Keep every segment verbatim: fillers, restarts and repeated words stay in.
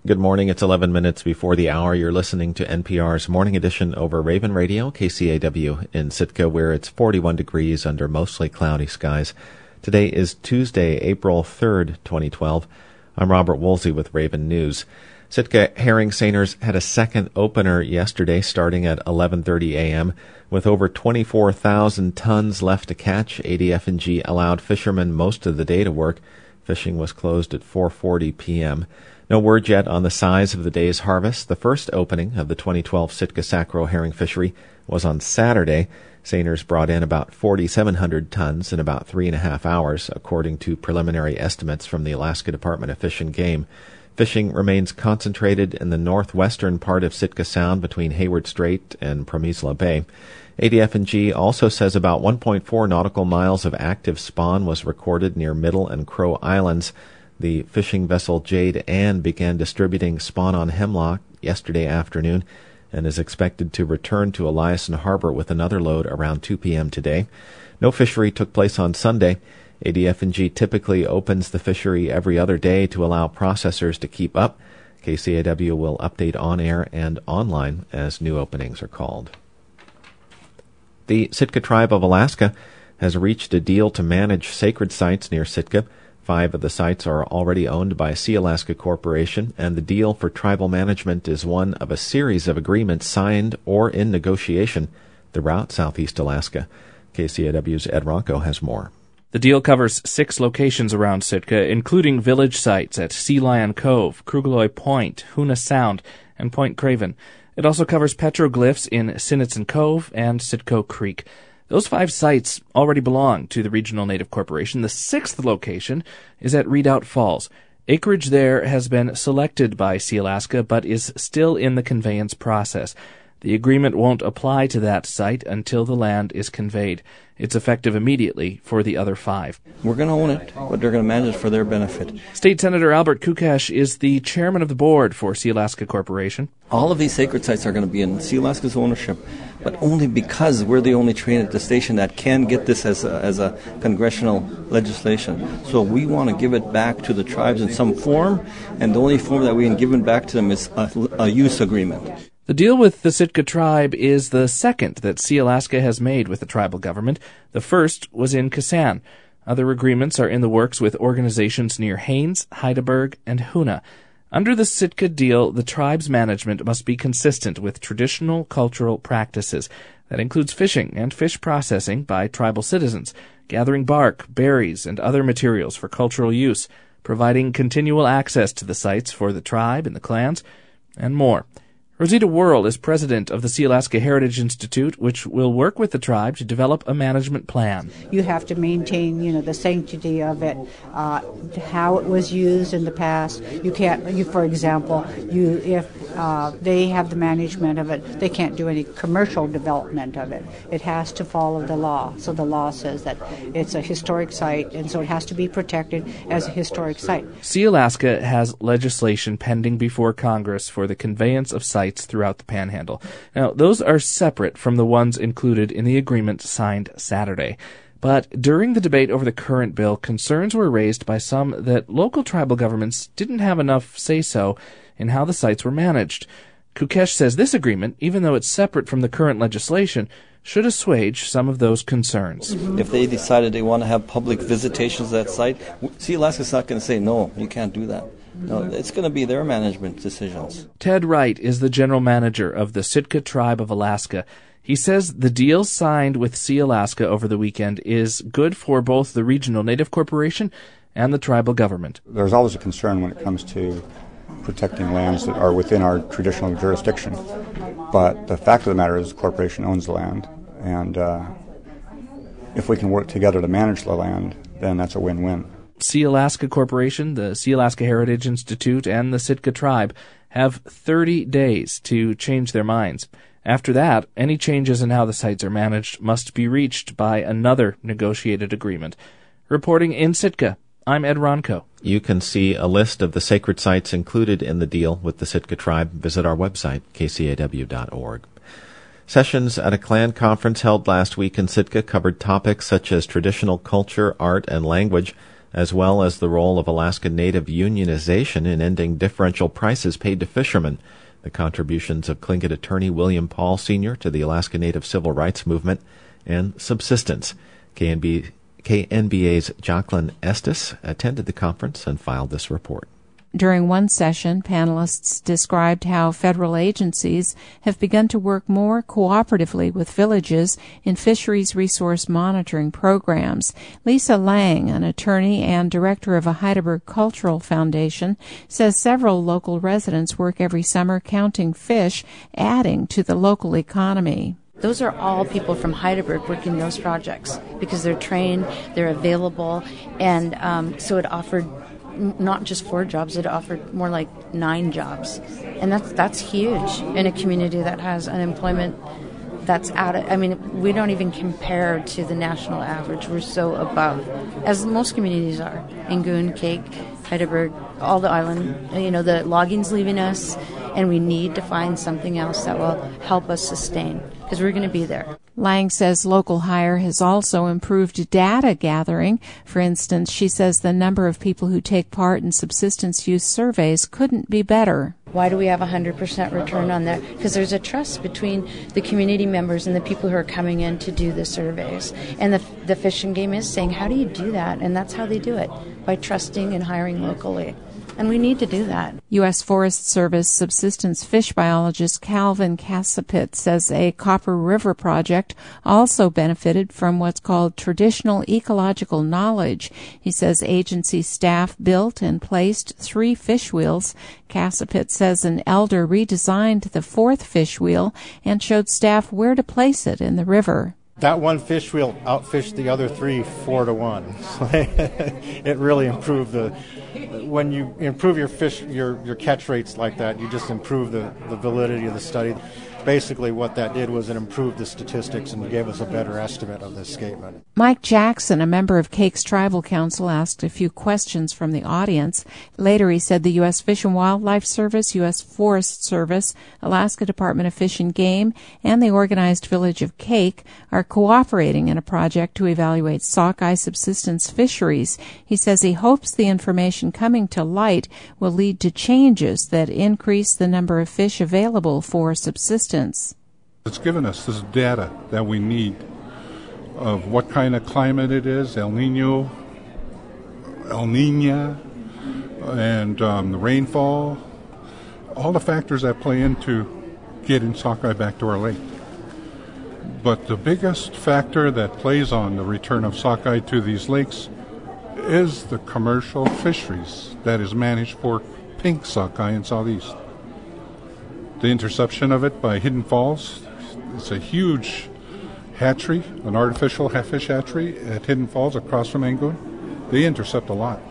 Good morning. It's eleven minutes before the hour. You're listening to N P R's Morning Edition over Raven Radio, K C A W in Sitka, where it's forty-one degrees under mostly cloudy skies. Today is Tuesday, April third, twenty twelve. I'm Robert Woolsey with Raven News. Sitka herring seiners had a second opener yesterday starting at eleven thirty a.m. With over twenty-four thousand tons left to catch, A D F N G allowed fishermen most of the day to work. Fishing was closed at four forty p.m. No word yet on the size of the day's harvest. The first opening of the twenty twelve Sitka-Sacro herring fishery was on Saturday. Seiners brought in about forty-seven hundred tons in about three and a half hours, according to preliminary estimates from the Alaska Department of Fish and Game. Fishing remains concentrated in the northwestern part of Sitka Sound between Hayward Strait and Promisla Bay. A D F N G also says about one point four nautical miles of active spawn was recorded near Middle and Crow Islands. The fishing vessel Jade Ann began distributing spawn on Hemlock yesterday afternoon and is expected to return to Eliason Harbor with another load around two p.m. today. No fishery took place on Sunday. A D F N G typically opens the fishery every other day to allow processors to keep up. K C A W will update on air and online as new openings are called. The Sitka Tribe of Alaska has reached a deal to manage sacred sites near Sitka. Five of the sites are already owned by Sea Alaska Corporation, and the deal for tribal management is one of a series of agreements signed or in negotiation throughout Southeast Alaska. K C A W's Ed Ronco has more. The deal covers six locations around Sitka, including village sites at Sea Lion Cove, Krugeloy Point, Hoonah Sound, and Point Craven. It also covers petroglyphs in Sinitsin Cove and Sitco Creek. Those five sites already belong to the Regional Native Corporation. The sixth location is at Redoubt Falls. Acreage there has been selected by Sea Alaska, but is still in the conveyance process. The agreement won't apply to that site until the land is conveyed. It's effective immediately for the other five. We're going to own it, but they're going to manage it for their benefit. State Senator Albert Kukash is the chairman of the board for Sea Alaska Corporation. All of these sacred sites are going to be in Sea Alaska's ownership, but only because we're the only train at the station that can get this as a, as a congressional legislation. So we want to give it back to the tribes in some form, and the only form that we can give it back to them is a, a use agreement. The deal with the Sitka tribe is the second that Sea Alaska has made with the tribal government. The first was in Kasan. Other agreements are in the works with organizations near Haines, Heidelberg, and Hoonah. Under the Sitka deal, the tribe's management must be consistent with traditional cultural practices. That includes fishing and fish processing by tribal citizens, gathering bark, berries, and other materials for cultural use, providing continual access to the sites for the tribe and the clans, and more. Rosita Worrell is president of the Sea Alaska Heritage Institute, which will work with the tribe to develop a management plan. You have to maintain, you know, the sanctity of it, uh, how it was used in the past. You can't, you, for example, you if uh, they have the management of it, they can't do any commercial development of it. It has to follow the law. So the law says that it's a historic site, and so it has to be protected as a historic site. Sea Alaska has legislation pending before Congress for the conveyance of sites throughout the Panhandle. Now, those are separate from the ones included in the agreement signed Saturday. But during the debate over the current bill, concerns were raised by some that local tribal governments didn't have enough say-so in how the sites were managed. Kukesh says this agreement, even though it's separate from the current legislation, should assuage some of those concerns. If they decided they want to have public visitations of that site, Sea Alaska's not going to say, no, you can't do that. No, it's going to be their management decisions. Ted Wright is the general manager of the Sitka Tribe of Alaska. He says the deal signed with Sea Alaska over the weekend is good for both the Regional Native Corporation and the tribal government. There's always a concern when it comes to protecting lands that are within our traditional jurisdiction. But the fact of the matter is the corporation owns the land, and uh, if we can work together to manage the land, then that's a win-win. Sea Alaska Corporation, the Sea Alaska Heritage Institute, and the Sitka Tribe have thirty days to change their minds. After that, any changes in how the sites are managed must be reached by another negotiated agreement. Reporting in Sitka, I'm Ed Ronco. You can see a list of the sacred sites included in the deal with the Sitka Tribe. Visit our website, k c a w dot org. Sessions at a clan conference held last week in Sitka covered topics such as traditional culture, art, and language. as well as the role of Alaska Native unionization in ending differential prices paid to fishermen, the contributions of Tlingit attorney William Paul Senior to the Alaska Native Civil Rights Movement, and subsistence. K N B, K N B A's Jacqueline Estes attended the conference and filed this report. During one session, panelists described how federal agencies have begun to work more cooperatively with villages in fisheries resource monitoring programs. Lisa Lang, an attorney and director of a Heidelberg Cultural Foundation, says several local residents work every summer counting fish, adding to the local economy. Those are all people from Heidelberg working those projects because they're trained, they're available, and um, so it offered not just four jobs, it offered more like nine jobs. And that's that's huge in a community that has unemployment that's out of, I mean, we don't even compare to the national average. We're so above, as most communities are. Angoon, Cake, Heidelberg, all the island, you know, the logging's leaving us, and we need to find something else that will help us sustain, because we're going to be there. Lang says local hire has also improved data gathering. For instance, she says the number of people who take part in subsistence use surveys couldn't be better. Why do we have a one hundred percent return on that? Because there's a trust between the community members and the people who are coming in to do the surveys. And the, the Fish and Game is saying, how do you do that? And that's how they do it, by trusting and hiring locally. And we need to do that. U S Forest Service subsistence fish biologist Calvin Casapit says a Copper River project also benefited from what's called traditional ecological knowledge. He says agency staff built and placed three fish wheels. Casapit says an elder redesigned the fourth fish wheel and showed staff where to place it in the river. That one fish wheel outfished the other three four to one. So it really improved the. When you improve your fish, your your catch rates like that, you just improve the, the validity of the study. Basically, what that did was it improved the statistics and gave us a better estimate of the escapement. Mike Jackson, a member of Cake's Tribal Council, asked a few questions from the audience. Later, he said the U S Fish and Wildlife Service, U S Forest Service, Alaska Department of Fish and Game, and the organized village of Cake are cooperating in a project to evaluate sockeye subsistence fisheries. He says he hopes the information coming to light will lead to changes that increase the number of fish available for subsistence. It's given us this data that we need of what kind of climate it is, El Nino, El Nina, and um, the rainfall, all the factors that play into getting sockeye back to our lake. But the biggest factor that plays on the return of sockeye to these lakes is the commercial fisheries that is managed for pink sockeye in Southeast. The interception of it by Hidden Falls, it's a huge hatchery, an artificial fish hatchery at Hidden Falls across from Angoon. They intercept a lot.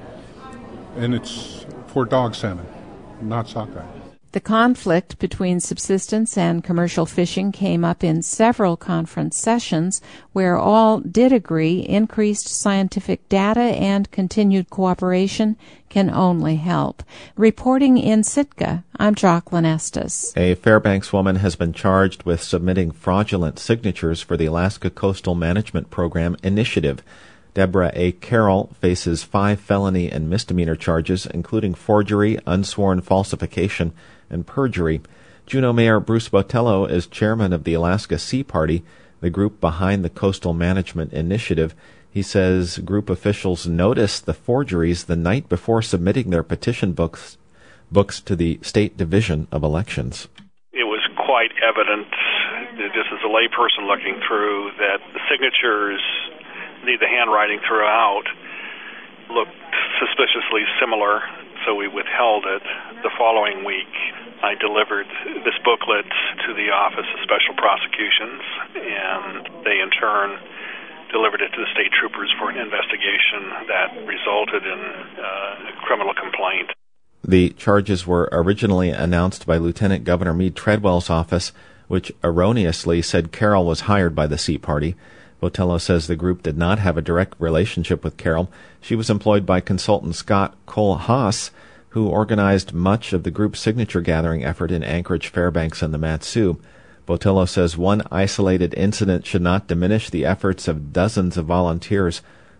And it's for dog salmon, not sockeye. The conflict between subsistence and commercial fishing came up in several conference sessions where all did agree increased scientific data and continued cooperation can only help. Reporting in Sitka, I'm Jacqueline Estes. A Fairbanks woman has been charged with submitting fraudulent signatures for the Alaska Coastal Management Program initiative. Deborah A. Carroll faces five felony and misdemeanor charges, including forgery, unsworn falsification, and perjury. Juneau Mayor Bruce Botello is chairman of the Alaska Sea Party, the group behind the Coastal Management Initiative. He says group officials noticed the forgeries the night before submitting their petition books books to the State Division of Elections. It was quite evident, just as a layperson looking through, that the signatures, the handwriting throughout, looked suspiciously similar, so we withheld it. The following week, I delivered this booklet to the Office of Special Prosecutions, and they in turn delivered it to the state troopers for an investigation that resulted in uh, a criminal complaint. The charges were originally announced by Lieutenant Governor Meade Treadwell's office, which erroneously said Carroll was hired by the Sea Party. Botello says the group did not have a direct relationship with Carroll. She was employed by consultant Scott Cole-Haas, who organized much of the group's signature gathering effort in Anchorage, Fairbanks, and the Mat-Su. Botello says one isolated incident should not diminish the efforts of dozens of volunteers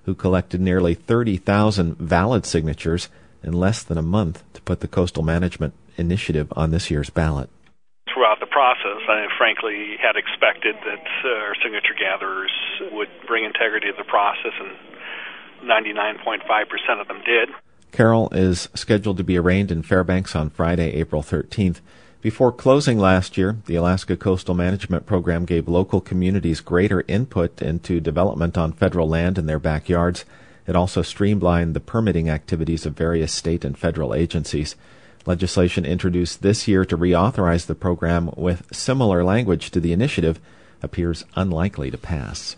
who collected nearly thirty thousand valid signatures in less than a month to put the Coastal Management Initiative on this year's ballot. Throughout the process, I frankly had expected that uh, our signature gatherers would bring integrity to the process, and ninety-nine point five percent of them did. Carol is scheduled to be arraigned in Fairbanks on Friday, April thirteenth. Before closing last year, the Alaska Coastal Management Program gave local communities greater input into development on federal land in their backyards. It also streamlined the permitting activities of various state and federal agencies. Legislation introduced this year to reauthorize the program with similar language to the initiative appears unlikely to pass.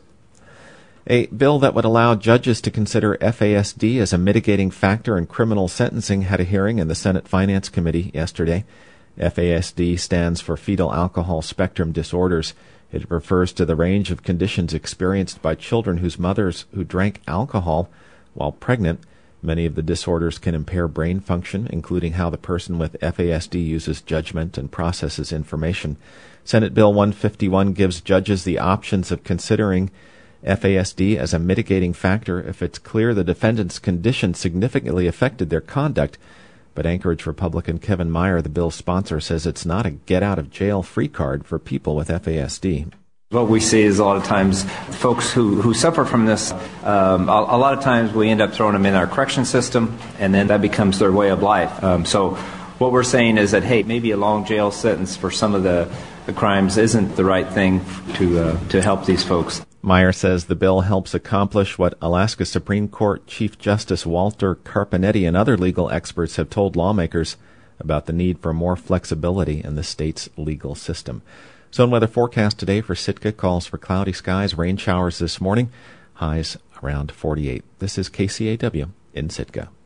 A bill that would allow judges to consider F A S D as a mitigating factor in criminal sentencing had a hearing in the Senate Finance Committee yesterday. F A S D stands for fetal alcohol spectrum disorders. It refers to the range of conditions experienced by children whose mothers who drank alcohol while pregnant. Many of the disorders can impair brain function, including how the person with F A S D uses judgment and processes information. Senate Bill one fifty-one gives judges the options of considering F A S D as a mitigating factor if it's clear the defendant's condition significantly affected their conduct. But Anchorage Republican Kevin Meyer, the bill's sponsor, says it's not a get-out-of-jail-free card for people with F A S D. What we see is a lot of times folks who, who suffer from this, um, a, a lot of times we end up throwing them in our correction system, and then that becomes their way of life. Um, so what we're saying is that, hey, maybe a long jail sentence for some of the, the crimes isn't the right thing to uh, to help these folks. Meyer says the bill helps accomplish what Alaska Supreme Court Chief Justice Walter Carpenetti and other legal experts have told lawmakers about the need for more flexibility in the state's legal system. Zone weather forecast today for Sitka calls for cloudy skies, rain showers this morning, highs around forty-eight. This is K C A W in Sitka.